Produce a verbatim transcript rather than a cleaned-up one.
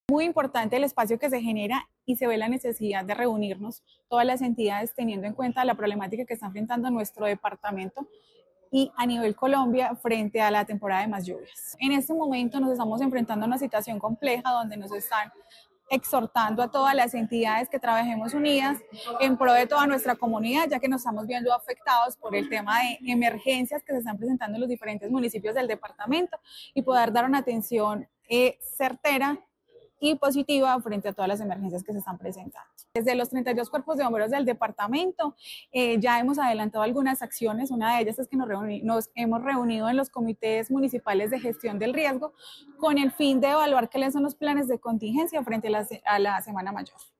Muy importante el espacio que se genera y se ve la necesidad de reunirnos todas las entidades teniendo en cuenta la problemática que está enfrentando nuestro departamento y a nivel Colombia frente a la temporada de más lluvias. En este momento nos estamos enfrentando a una situación compleja donde nos están exhortando a todas las entidades que trabajemos unidas en pro de toda nuestra comunidad, ya que nos estamos viendo afectados por el tema de emergencias que se están presentando en los diferentes municipios del departamento y poder dar una atención eh, certera y positiva frente a todas las emergencias que se están presentando. Desde los treinta y dos cuerpos de bomberos del departamento eh, ya hemos adelantado algunas acciones. Una de ellas es que nos, reuni nos hemos reunido en los comités municipales de gestión del riesgo con el fin de evaluar cuáles son los planes de contingencia frente a la, a la Semana Mayor.